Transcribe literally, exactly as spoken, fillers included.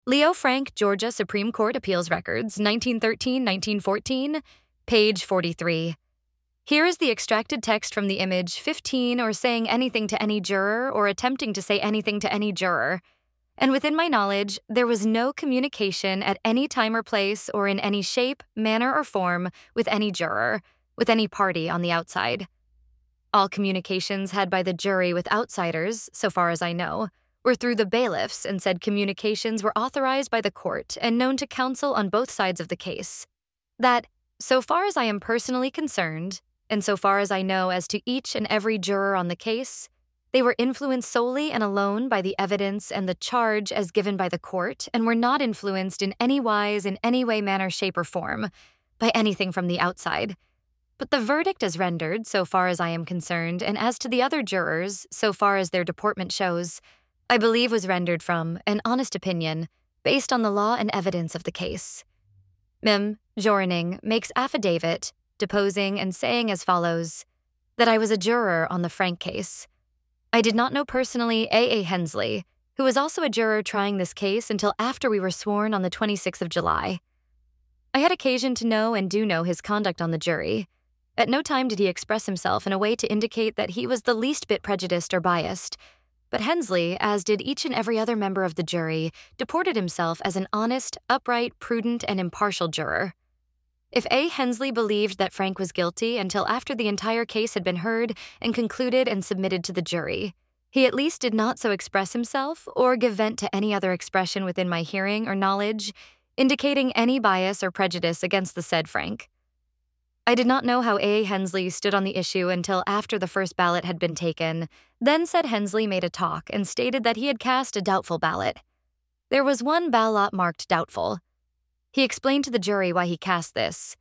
Leo Frank, Georgia Supreme Court Appeals Records, nineteen thirteen to nineteen fourteen, page forty-three. Here is the extracted text from the image fifteen or saying anything to any juror or attempting to say anything to any juror. And within my knowledge, there was no communication at any time or place or in any shape, manner, or form with any juror, with any party on the outside. All communications had by the jury with outsiders, so far as I know, were through the bailiffs, and said communications were authorized by the court and known to counsel on both sides of the case. That, so far as I am personally concerned, and so far as I know as to each and every juror on the case, they were influenced solely and alone by the evidence and the charge as given by the court, and were not influenced in any wise, in any way, manner, shape, or form, by anything from the outside. But the verdict as rendered, so far as I am concerned, and as to the other jurors, so far as their deportment shows, I believe was rendered from an honest opinion, based on the law and evidence of the case. Mim Joraning makes affidavit, deposing and saying as follows, that I was a juror on the Frank case. I did not know personally A A Hensley, who was also a juror trying this case until after we were sworn on the twenty-sixth of July. I had occasion to know and do know his conduct on the jury. At no time did he express himself in a way to indicate that he was the least bit prejudiced or biased, but Hensley, as did each and every other member of the jury, deported himself as an honest, upright, prudent, and impartial juror. If A. Hensley believed that Frank was guilty until after the entire case had been heard and concluded and submitted to the jury, he at least did not so express himself or give vent to any other expression within my hearing or knowledge, indicating any bias or prejudice against the said Frank. I did not know how A. Hensley stood on the issue until after the first ballot had been taken. Then said Hensley made a talk and stated that he had cast a doubtful ballot. There was one ballot marked doubtful. He explained to the jury why he cast this,